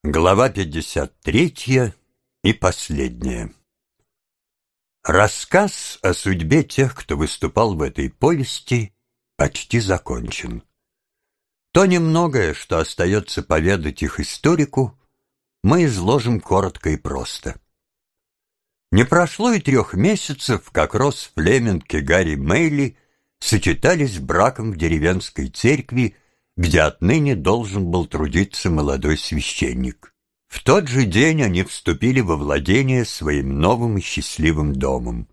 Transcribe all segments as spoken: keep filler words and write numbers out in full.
Глава пятьдесят третья и последняя. Рассказ о судьбе тех, кто выступал в этой повести, почти закончен. То немногое, что остается поведать их историку, мы изложим коротко и просто. Не прошло и трех месяцев, как Росс Флеминг и Гарри Мэйли сочетались браком в деревенской церкви, где отныне должен был трудиться молодой священник. В тот же день они вступили во владение своим новым и счастливым домом.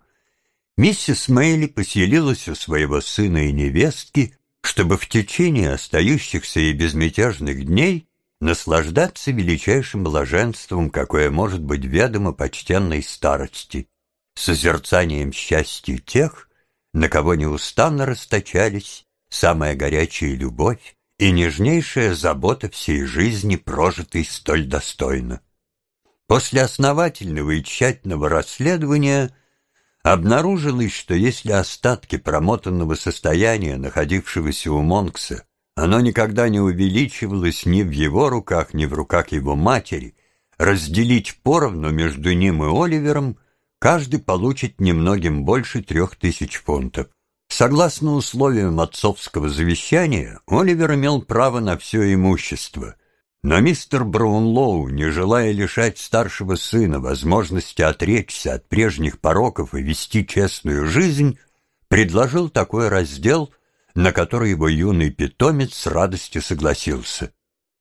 Миссис Мэйли поселилась у своего сына и невестки, чтобы в течение остающихся и безмятежных дней наслаждаться величайшим блаженством, какое может быть ведомо почтенной старости, созерцанием счастья тех, на кого неустанно расточались самая горячая любовь и нежнейшая забота всей жизни, прожитой столь достойно. После основательного и тщательного расследования обнаружилось, что если остатки промотанного состояния, находившегося у Монкса, оно никогда не увеличивалось ни в его руках, ни в руках его матери, разделить поровну между ним и Оливером, каждый получит немногим больше трех тысяч фунтов. Согласно условиям отцовского завещания, Оливер имел право на все имущество, но мистер Браунлоу, не желая лишать старшего сына возможности отречься от прежних пороков и вести честную жизнь, предложил такой раздел, на который его юный питомец с радостью согласился.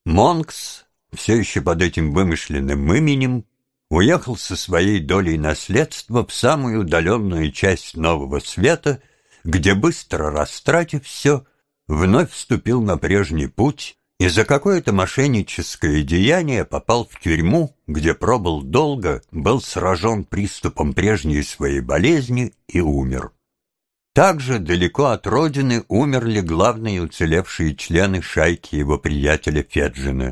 Монкс, все еще под этим вымышленным именем, уехал со своей долей наследства в самую удаленную часть Нового Света, где, быстро растратив все, вновь вступил на прежний путь и за какое-то мошенническое деяние попал в тюрьму, где пробыл долго, был сражен приступом прежней своей болезни и умер. Также далеко от родины умерли главные уцелевшие члены шайки его приятеля Феджина.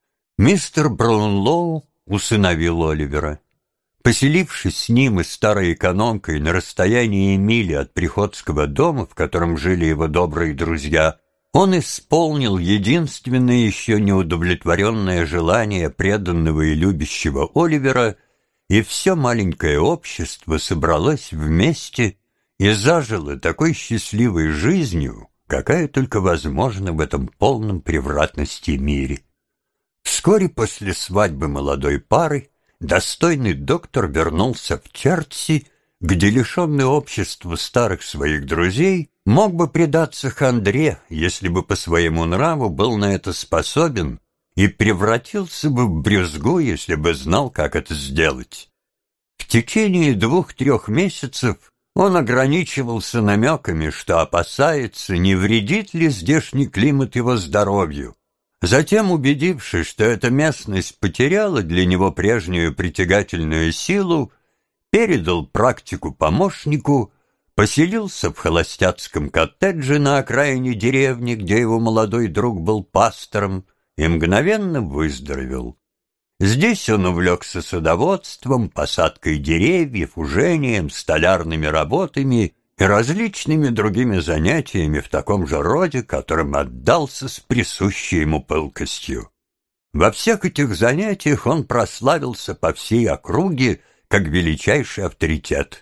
Мистер Браунлоу усыновил Оливера. Поселившись с ним и старой экономкой на расстоянии мили от приходского дома, в котором жили его добрые друзья, он исполнил единственное еще неудовлетворенное желание преданного и любящего Оливера, и все маленькое общество собралось вместе и зажило такой счастливой жизнью, какая только возможна в этом полном превратности мире. Вскоре после свадьбы молодой пары достойный доктор вернулся в Чертси, где, лишенный общества старых своих друзей, мог бы предаться хандре, если бы по своему нраву был на это способен, и превратился бы в брюзгу, если бы знал, как это сделать. В течение двух-трех месяцев он ограничивался намеками, что опасается, не вредит ли здешний климат его здоровью. Затем, убедившись, что эта местность потеряла для него прежнюю притягательную силу, передал практику помощнику, поселился в холостяцком коттедже на окраине деревни, где его молодой друг был пастором, и мгновенно выздоровел. Здесь он увлекся садоводством, посадкой деревьев, ужением, столярными работами и различными другими занятиями в таком же роде, которым отдался с присущей ему пылкостью. Во всех этих занятиях он прославился по всей округе как величайший авторитет.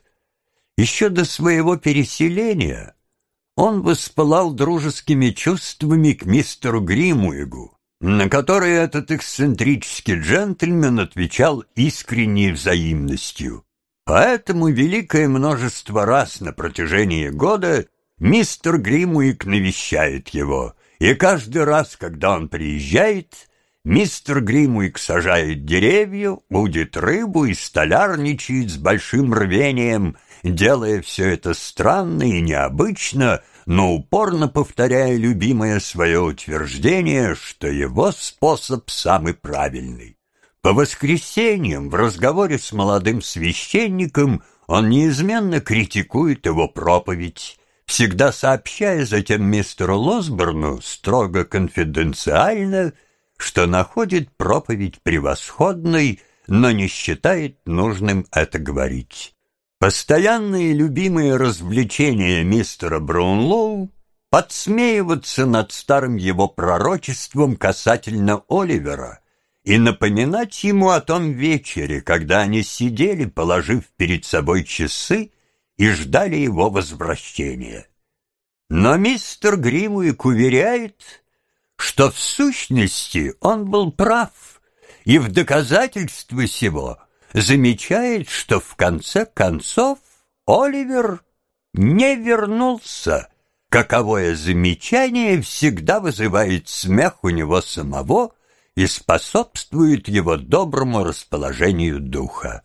Еще до своего переселения он воспылал дружескими чувствами к мистеру Гримуигу, на которые этот эксцентрический джентльмен отвечал искренней взаимностью. Поэтому великое множество раз на протяжении года мистер Гримуиг навещает его, и каждый раз, когда он приезжает, мистер Гримуиг сажает деревья, удит рыбу и столярничает с большим рвением, делая все это странно и необычно, но упорно повторяя любимое свое утверждение, что его способ самый правильный. По воскресеньям в разговоре с молодым священником он неизменно критикует его проповедь, всегда сообщая затем мистеру Лосборну строго конфиденциально, что находит проповедь превосходной, но не считает нужным это говорить. Постоянные любимые развлечения мистера Браунлоу — подсмеиваться над старым его пророчеством касательно Оливера и напоминать ему о том вечере, когда они сидели, положив перед собой часы, и ждали его возвращения. Но мистер Гримуик уверяет, что в сущности он был прав, и в доказательство сего замечает, что в конце концов Оливер не вернулся. Каковое замечание всегда вызывает смех у него самого и способствует его доброму расположению духа.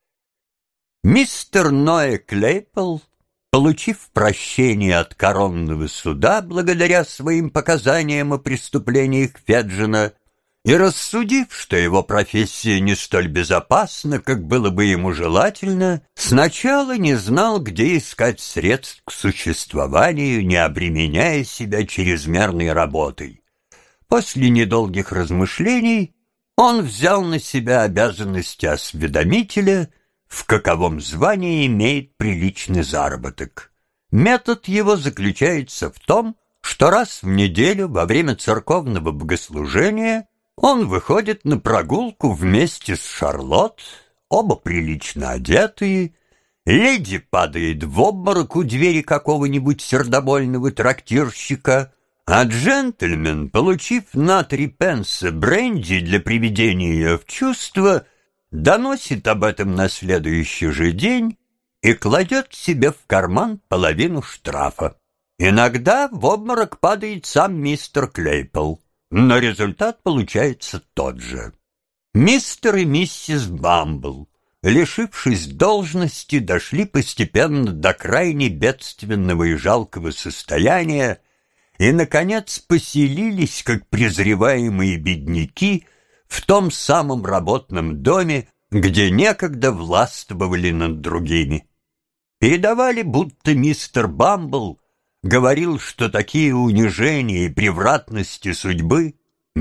Мистер Ноэ Клейпол, получив прощение от коронного суда благодаря своим показаниям о преступлениях Феджина и рассудив, что его профессия не столь безопасна, как было бы ему желательно, сначала не знал, где искать средств к существованию, не обременяя себя чрезмерной работой. После недолгих размышлений он взял на себя обязанности осведомителя, в каковом звании имеет приличный заработок. Метод его заключается в том, что раз в неделю во время церковного богослужения он выходит на прогулку вместе с Шарлотт, оба прилично одетые, леди падает в обморок у двери какого-нибудь сердобольного трактирщика, а джентльмен, получив на три пенса бренди для приведения ее в чувство, доносит об этом на следующий же день и кладет себе в карман половину штрафа. Иногда в обморок падает сам мистер Клейпол, но результат получается тот же. Мистер и миссис Бамбл, лишившись должности, дошли постепенно до крайне бедственного и жалкого состояния и, наконец, поселились, как презреваемые бедняки, в том самом работном доме, где некогда властвовали над другими. Передавали, будто мистер Бамбл говорил, что такие унижения и превратности судьбы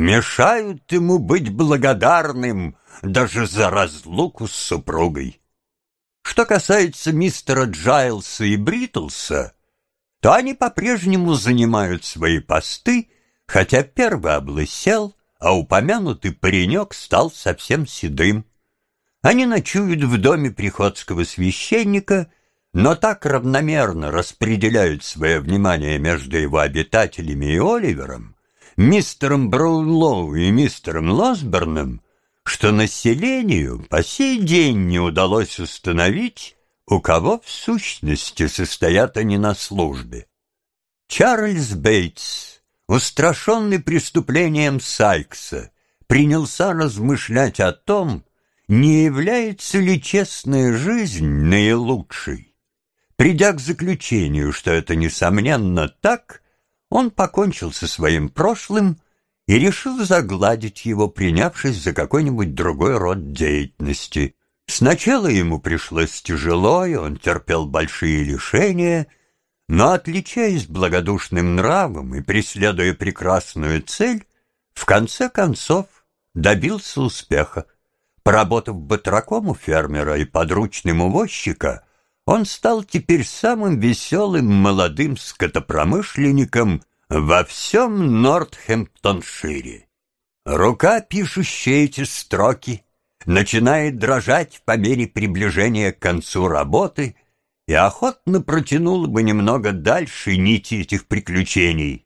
мешают ему быть благодарным даже за разлуку с супругой. Что касается мистера Джайлса и Бритлса, то они по-прежнему занимают свои посты, хотя первый облысел, а упомянутый паренек стал совсем седым. Они ночуют в доме приходского священника, но так равномерно распределяют свое внимание между его обитателями и Оливером, мистером Браунлоу и мистером Лосберном, что населению по сей день не удалось установить, у кого в сущности состоят они на службе. Чарльз Бейтс, устрашенный преступлением Сайкса, принялся размышлять о том, не является ли честная жизнь наилучшей. Придя к заключению, что это несомненно так, он покончил со своим прошлым и решил загладить его, принявшись за какой-нибудь другой род деятельности. Сначала ему пришлось тяжело, и он терпел большие лишения, но, отличаясь благодушным нравом и преследуя прекрасную цель, в конце концов добился успеха. Поработав батраком у фермера и подручным у возчика, он стал теперь самым веселым молодым скотопромышленником во всем Нортхэмптоншире. Рука, пишущая эти строки, начинает дрожать по мере приближения к концу работы и охотно протянула бы немного дальше нити этих приключений.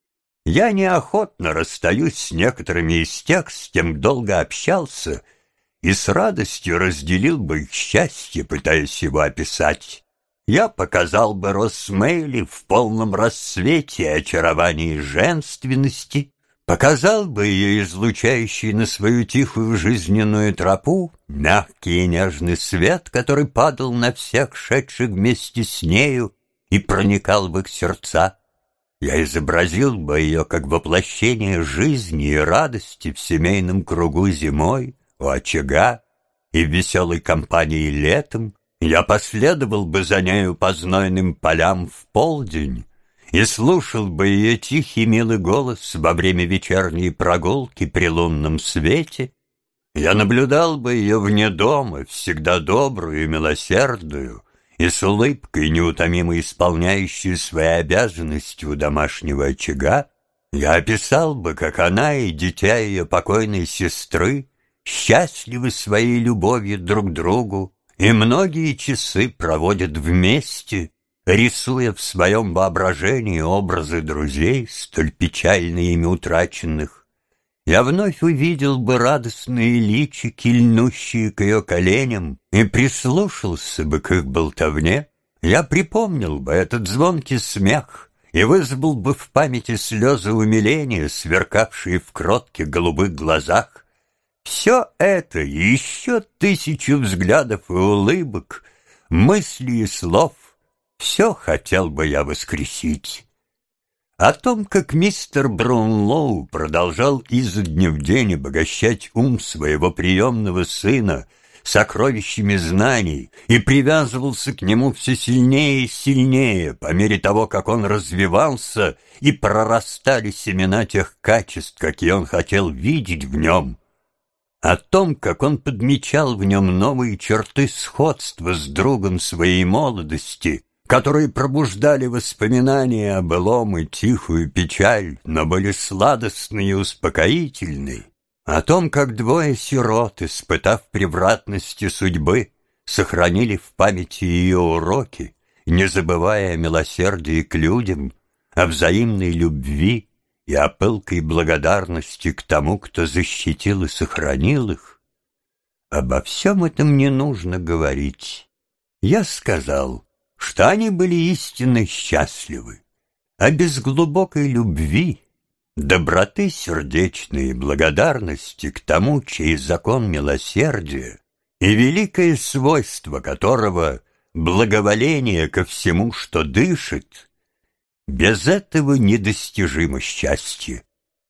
Я неохотно расстаюсь с некоторыми из тех, с кем долго общался, и с радостью разделил бы их счастье, пытаясь его описать. Я показал бы Росмейли в полном расцвете и очаровании женственности, показал бы ее излучающий на свою тихую жизненную тропу мягкий и нежный свет, который падал на всех шедших вместе с нею и проникал в их сердца. Я изобразил бы ее как воплощение жизни и радости в семейном кругу зимой, у очага и в веселой компании летом. Я последовал бы за нею по знойным полям в полдень и слушал бы ее тихий милый голос во время вечерней прогулки при лунном свете. Я наблюдал бы ее вне дома, всегда добрую и милосердную, и с улыбкой, неутомимо исполняющую свои обязанности у домашнего очага. Я описал бы, как она и дитя ее покойной сестры счастливы своей любовью друг к другу и многие часы проводят вместе, рисуя в своем воображении образы друзей, столь печально ими утраченных. Я вновь увидел бы радостные личики, льнущие к ее коленям, и прислушался бы к их болтовне. Я припомнил бы этот звонкий смех и вызвал бы в памяти слезы умиления, сверкавшие в кротких голубых глазах. Все это и еще тысячу взглядов и улыбок, мыслей и слов, все хотел бы я воскресить. О том, как мистер Браунлоу продолжал изо дня в день обогащать ум своего приемного сына сокровищами знаний и привязывался к нему все сильнее и сильнее по мере того, как он развивался и прорастали семена тех качеств, какие он хотел видеть в нем, о том, как он подмечал в нем новые черты сходства с другом своей молодости, которые пробуждали воспоминания о былом и тихую печаль, но были сладостны и успокоительны, о том, как двое сирот, испытав превратности судьбы, сохранили в памяти ее уроки, не забывая о милосердии к людям, о взаимной любви и о пылкой благодарности к тому, кто защитил и сохранил их. Обо всем этом не нужно говорить. Я сказал, что они были истинно счастливы, а без глубокой любви, доброты сердечной и благодарности к тому, чей закон милосердия и великое свойство которого благоволение ко всему, что дышит, без этого недостижимо счастье.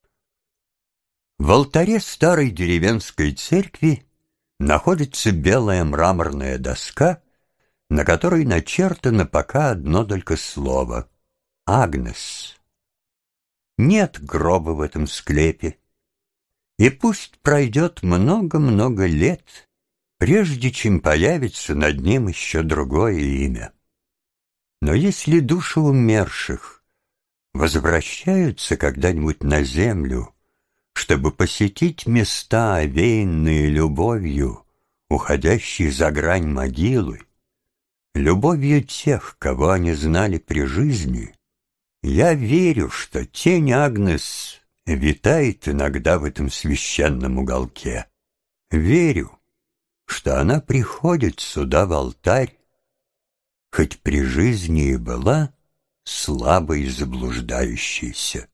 В алтаре старой деревенской церкви находится белая мраморная доска, на которой начертано пока одно только слово — «Агнес». Нет гроба в этом склепе, и пусть пройдет много-много лет, прежде чем появится над ним еще другое имя. Но если души умерших возвращаются когда-нибудь на землю, чтобы посетить места, овеянные любовью, уходящие за грань могилы, любовью тех, кого они знали при жизни, я верю, что тень Агнес витает иногда в этом священном уголке. Верю, что она приходит сюда в алтарь, хоть при жизни и была слабой и заблуждающейся.